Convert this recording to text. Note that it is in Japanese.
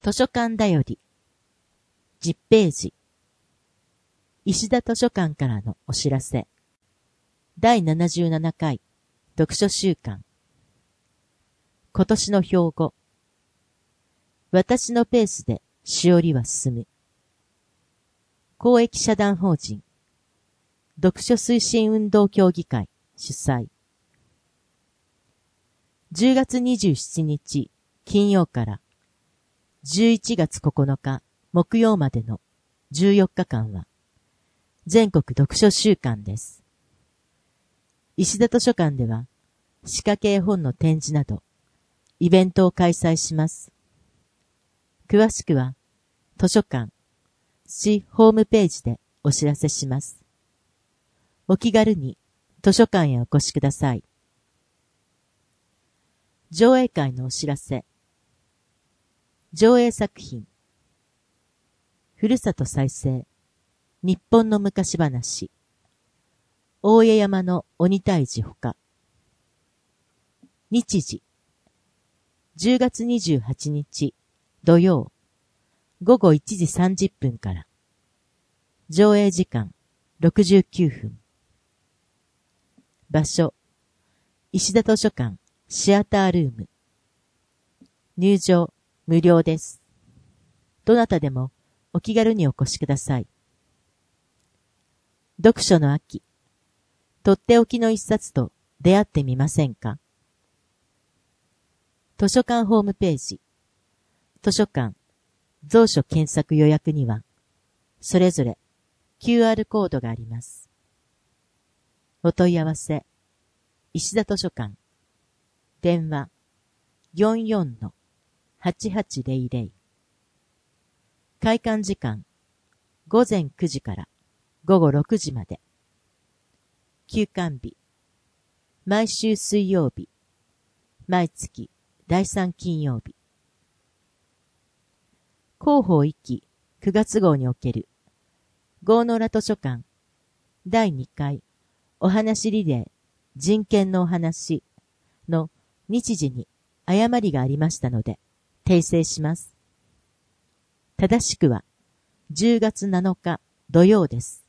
図書館だより10ページ石田図書館からのお知らせ第77回読書週間今年の標語私のペースでしおりは進む公益社団法人読書推進運動協議会主催10月27日金曜から11月9日木曜までの14日間は全国読書週間です。石田図書館では仕掛け絵本の展示などイベントを開催します。詳しくは図書館市ホームページでお知らせします。お気軽に図書館へお越しください。上映会のお知らせ上映作品ふるさと再生日本の昔話大江山の鬼退治ほか日時10月28日土曜午後1時30分から上映時間69分場所石田図書館シアタールーム入場無料です。どなたでもお気軽にお越しください。読書の秋、とっておきの一冊と出会ってみませんか？図書館ホームページ、図書館、蔵書検索予約には、それぞれ QR コードがあります。お問い合わせ、石田図書館、電話 44-8800開館時間午前9時から午後6時まで休館日毎週水曜日毎月第3金曜日広報1期9月号における郷野浦図書館第2回お話リレー人権のお話の日時に誤りがありましたので訂正します。正しくは10月7日土曜です。